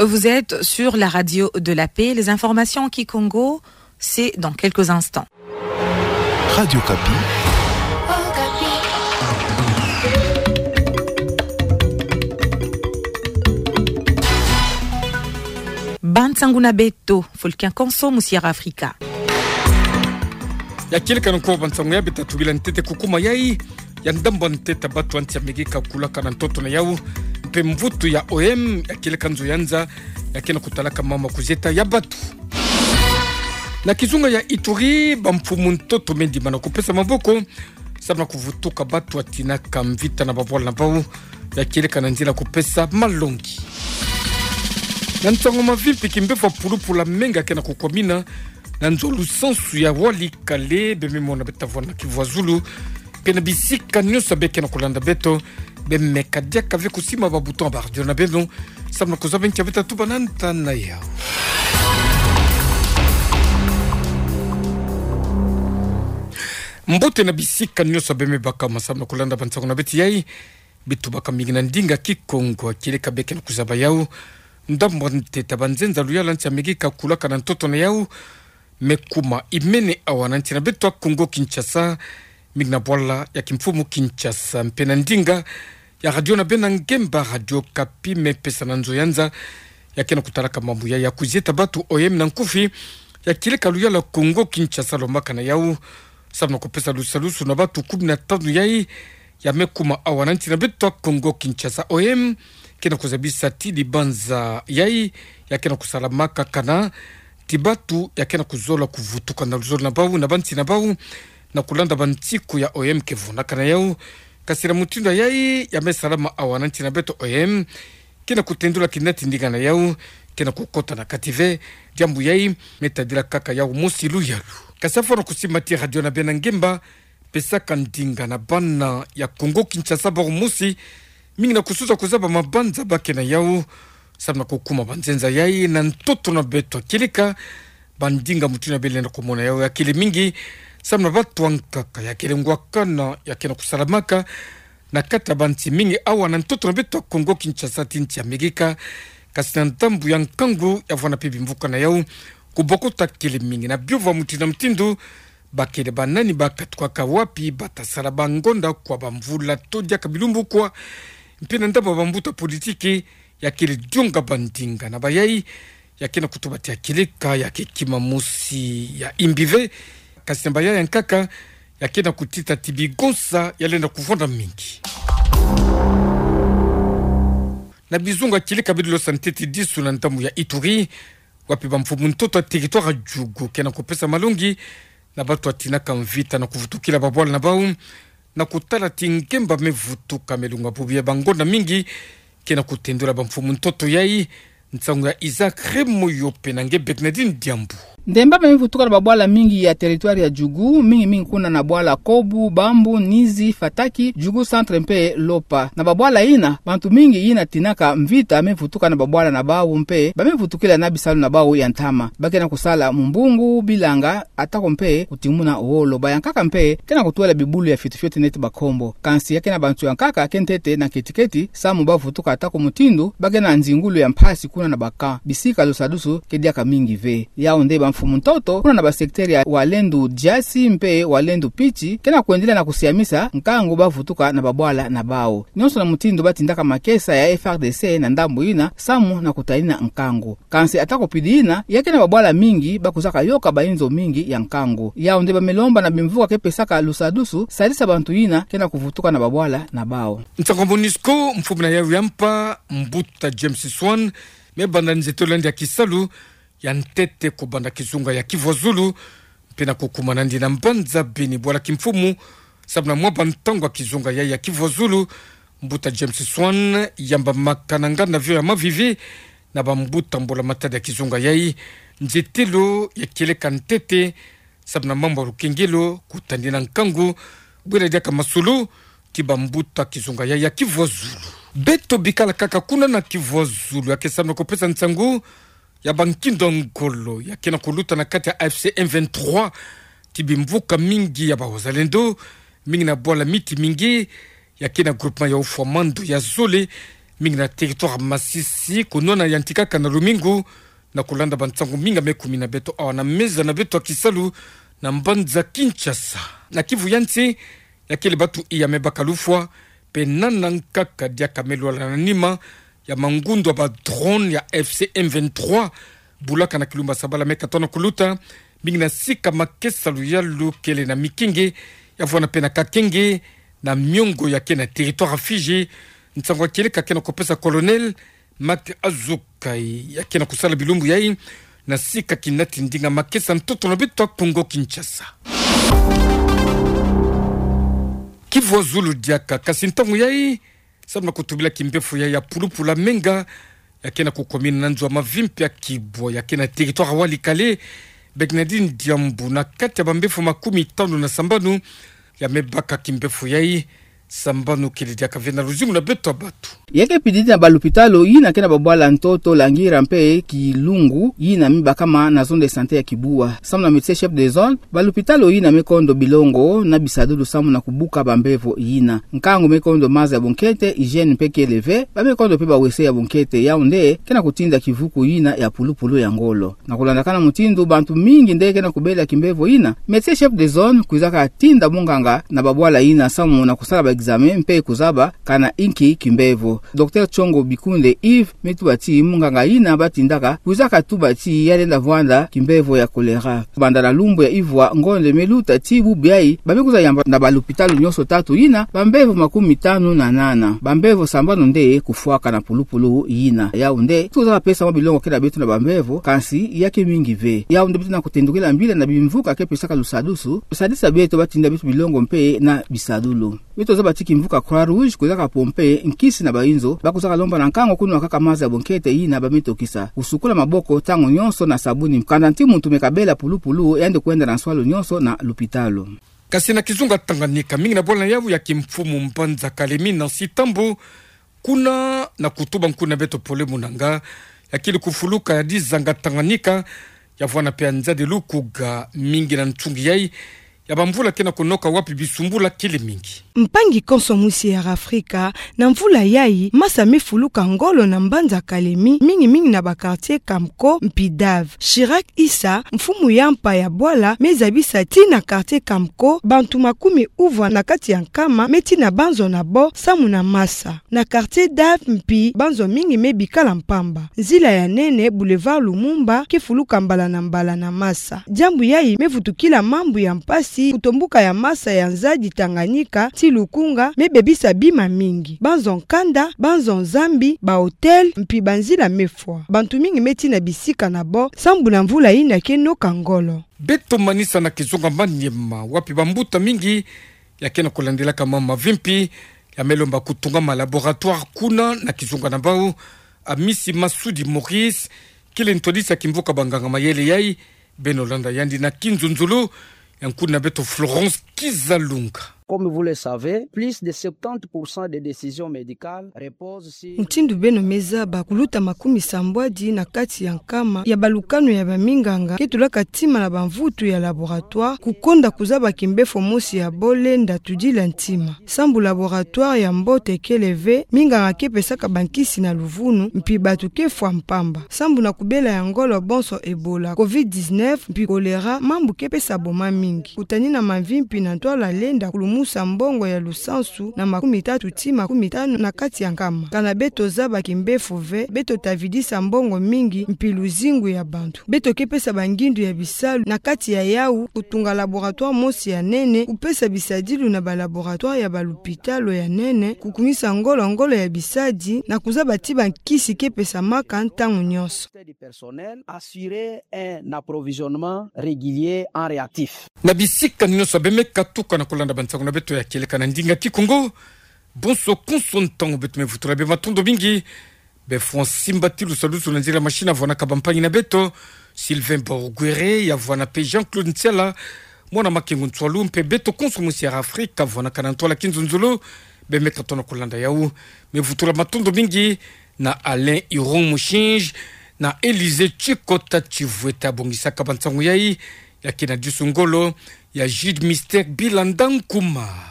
Vous êtes sur la radio de la paix. Les informations en Kikongo, c'est dans quelques instants. Radio Kapi. Bansanguna Beto, Folkin Konso, Moussiara Africa. Yakile kanoko Bansanguna Beto tubila ntete kukuma yai yandambo ntete batu antiamegika kulaka na ntoto na yau mpe mvutu ya OM yakile kanzo yanza yakena kutalaka mama kuzeta ya batu. Na kizunga ya Ituri bamfumu ntoto mendi mana kupesa maboko sabna kuvutuka batu atina kamvita na babwala na bau yakile kananzila kupesa malongi. Na ntango mavimpi kimbefa pulupula menga kena kukwamina na nzolu sensu ya wali kale beme mona betavona Kivu pena bisika nyosa beke na kulanda beto beme kadia kave kusima babuton bardio na beno sabna kuzabentia beta tubananta na yao. Mbote na bisika nyosa beme baka masabna kulanda bantango na beti yai bitu baka migina ndinga Kikongo akile kabeke na kuzaba yao ndambo nteta banzenza luyala ntia megika kulaka na ntoto na yau mekuma imene awananti na beto Kongo Kinshasa migna bwala ya kimfumu Kinshasa mpena ndinga ya radio na bena ngemba Radio Kapi mepesa na nzo yanza ya kena kutaraka mambu ya kuzeta batu OM na nkufi ya kileka luyala Kongo Kinshasa lomaka na yau sabna kupesa lusalusu na batu 15 yai ya mekuma awananti na beto Kongo Kinshasa OM kena kuzabisa tili banza yai ya kena kusalamaka kana tibatu ya kena kuzola kuvutuka na luzola na bau na banti na bau na kulanda bantiku ya OM kevuna kana yau kasira mutindo yai ya mesalama awananti na beto OM kena kutendula kinati ndiga na yau kena kukota na kative jambu yai metadila kaka yau musilu yalu kasafo na kusimati radio na bena ngemba pesa kandinga na bana ya Kongo Kinshasa baru musi mingi na kusuza kuzaba mabanza bake na yau sabna kukuma banzenza yai na ntoto na beto kilika bandinga mutina bele na kumona yau ya kile mingi sabna batu wankaka ya kile ngwakana ya kena kusalamaka na kata banti mingi awa na ntoto na beto Kongo Kinshasa tinti ya megika kasina ntambu ya nkangu ya vwana pibi mvuka na yau kubokota kile mingi na biova mutina mtindu bakele banani bakatuka kawapi batasala bangonda kwa bamvula todia kabilumbu kwa mpena ndaba bambuta politiki ya kile dionga bandinga na bayai ya kena kutubati ya kileka ya kikima musi ya imbive kasi na bayai ya nkaka ya kena kutita tibigonsa ya lenda kuvonda mingi. Na bizunga kileka bidilo santeti disu na ntamu ya Ituri wapi bamfumu ntoto territoire jugu kena kupesa malungi na batu atina kamvita na kuvutukila babwala na bau na kutala tingemba mevutuka melunga bubia bangonda mingi kena kutendula bamfumu ntoto yai nsangu ya Isaac Remo yope na nge Bernardine Diambu. Ndemba mevutuka na babwala mingi ya territoire ya Jugu, mingi kuna na bwala Kobu, Bambu, Nizi, Fataki, Jugu centre mpe Lopa. Na babwala ina, bantu mingi ina tinaka mvita mevutuka na babwala na bawu mpe, bamevutukila na bisalu na bawu ya ntama. Bakena kusala Mumbungu, Bilanga, atako mpe kutimuna Oolo. Bayankaka mpe, kena kutuwela bibulu ya fitu neti bakombo. Kansi ya kena bantu yankaka kentete na ketiketi, samu bavutuka atako mutindu, bakena nzingulu ya mpasi kuna na baka. Bisika losadusu kediaka mingi ve. Yao ndeba mfumu ntoto kuna na basekteri ya Walendu Jasi mpe Walendu Pichi kena kuendelea na kusiamisa nkango bavutuka na babwala na bao nyonso na mutindo batindaka makesa ya FRDC na ndambu ina samu na kutaina nkango kansi atako pidiina yake na babwala mingi bakuzaka yoka bainzo mingi ya nkango yao ndeba melomba na bimvuka kepesaka lusadusu salisa bantu ina kena kuvutuka na babwala na bao Ntango Monisco mfumu na yau yampa mbuta James Swan mebanda nzetolandi ya Kisalu ya ntete kubanda kizunga ya Kivu pena kukumana ndina mbanza bini bwala kimfumu sabna mwaba ntango kizunga ya Kivu mbuta James Swan yamba makananga na vyo ya mavivi na bambuta mbola matada ya kizunga yai njetelo ya kileka ntete sabna mambo rukengelo kutandina nkangu bwela diaka masulu kibambuta kizunga ya Kivu beto bikala kaka kuna na Kivu ya kesabna kupesa nsangu ya bankindo ngolo ya kena kuluta na kati ya AFC M23 tibimvuka mingi ya bawazalendo mingi na bola miti mingi ya kena groupement ya ufamando ya Zole mingi na territoire Masisi kunona yantika kana Lumingu na kulanda bantsangu minga mekumi na beto awana meza na beto akisalu na mbanza Kinshasa na Kivu yanti ya kile batu iya mebakalufwa penana nkaka dia kamelo la nima ya mangundo ba drone ya FCM23 bulaka na kilumba sabala mekatona kuluta mingi na sika makesa luyalu kele na mikinge ya vwana pena kakenge na miongo ya kena territoire Fiji ntsango kele kakena kopesa colonel Mak Azukai ya kena kusala bilumbu yai na sika kinati ndinga makesa ntoto na beto Kongo Kinshasa. Kivu Zulu diaka kasintangu yai sabna kutubila kimbefu ya pulupula menga ya kena kukomina nanzwa mavimpi ya Kibwa ya kena territoire Walikale Begnadine Diambu na kati ya bambefu 15 na sambanu ya mebaka kimbefu yai sambanu kilidiaka vena ruzingu na beto abatu. Yeke pididi na balupitalo yina kena babwala ntoto langira mpe Kilungu yina miba kama na zone de santé ya Kibua. Samu na médecin chef de zone, balupitalo yina mekondo Bilongo na Bisadudu samu na kubuka bambevo yina. Nkangu mekondo maza ya Bonkete, hygiène mpeke eleve, ba mekondo pe bawese ya Bonkete yaunde kena kutinda Kivuku yina ya pulupulu ya Ngolo. Na kulandakana mutindu bantu mingi nde kena kubela kimbevo yina, médecin chef de zone kuizaka tinda munganga na babwala yina samu na kusala ba examen mpe kuzaba kana inki kimbevo. Dr. Chongo Bikunde Yves metubati munganga ina batindaka kuzaka tubati yalenda vwanda kimbevo ya kolera. Bandala lumbu ya Ivwa ngonde meluta tibu biai bamekuza yamba na balupitalo nyoso tatu ina bambevo 58. Bambevo sambano nde kufuaka na pulupulu ina. Yaunde tuza pesa mabilongo kila betu na bambevo kansi yake mingi ve. Yaunde betu na kutendukila mbila na bimvuka ke pesaka lusadusu. Sadisa betu batinda betu bilongo mpe na bisadulu. Betu za batiki mvuka Croix Rouge kuzaka pompe nkisi na bainzo bakuzaka lomba na nkango kunu wakaka maza ya Bonkete ina bametokisa usukula maboko tango nyonso na sabuni mkanda nti muntu mekabela pulupulu yande kwenda na swalo nyonso na lupitalo. Kasi na kizunga Tanganyika mingi na bola yavu ya kimfumu mpanza Kalemi na Sitambo kuna na kutuba mkuna beto pole munanga ya kili kufuluka ya dizanga Tanganyika ya vwana pia nzade lukuga mingi na ntungi yai ya bamvula kena kunoka wapi bisumbula kili mingi. Mpangi konsomusi ya Afrika na mvula yai masa mefuluka Ngolo na mbanza Kalemi mingi na bakartier Kamko Mpidav. Chirac Issa mfumu yampa ya bwala mezabisa ti na quartier Kamko bantu makumi uvwa na kati ya Nkama meti na banzo na bo samu na masa. Na quartier Dav mpi banzo mingi mebikala mpamba. Nzila ya nene boulevard Lumumba kifuluka mbala na masa. Jambu yai mevutukila mambu ya mpasi kutombuka ya masa ya Nzadi Tanganyika ti Lukunga mebebisa bima mingi. Banzo Nkanda, banzo Zambi, ba hotel mpi banzila mefwa. Bantu mingi meti na bisika na bo sambu na mvula ina keno Kangolo. Beto manisa na kizunga Manyema wapi bambuta mingi ya kena kulandila kama mavimpi ya melomba kutunga laboratoire kuna na kizunga na bao Amisi Masudi Maurice kile ntodisa kimvuka banganga mayele yai Benolanda yandi na Kinzunzulu yankuna beto Florence Kizalunga. Comme vous le savez, plus de 70% des décisions médicales reposent sur Mtindu beno meza bakuluta makumi sambwadi na kati ya Nkama ya balukano ya baminganga ketulaka tima na bamvutu ya laboratoire kukonda kuzaba kimbefo mosi ya bole ndatudila ntima. Sambu laboratoire ya mbote keleve minganga kepesaka bankisi na luvunu mpi batu kefwa mpamba. Sambu na kubela ya Ngolo bonso Ebola, COVID-19 mpi kolera mambu kepesa boma mingi. Kutani na mavimpi na ntoala lenda kulumu Sambongo ya Lusansu na 13 na kati ya Nkama. Kana beto zaba kimbefu ve, beto tavidisa mbongo mingi mpilu zingu ya bantu. Beto kepesa bangindu ya bisalu na kati ya yau kutunga laboratoire mosi ya nene, kupesa bisadilu na ba laboratoire ya balupitalo ya nene, kukumisa ngolo ya bisadi na kuzaba tiba nkisi kepesa maka ntangu nyonso. Assurer un approvisionnement régulier en réactif. Na bisika nyonso beme katuka na kulanda bantangu na beto ya keleka na ndinga Kikongo bonso konsontango beto mevutura be matondo bingi be Francis Batilu salusu na nzira machina vona kabampanyi na beto Sylvain Borguere ya vona pe Jean-Claude Ntiala mwana makengu ntwalu mpe beto konsomusi ya Afrika vona kanantola Kinzunzulu be mekatona kulanda yau mevutura matondo bingi na Alain Iron Mushinj na Élysée Chikota Chivweta bongisa kabantangu yai ya kina Disungolo ya Jid Mystère Bilandankuma.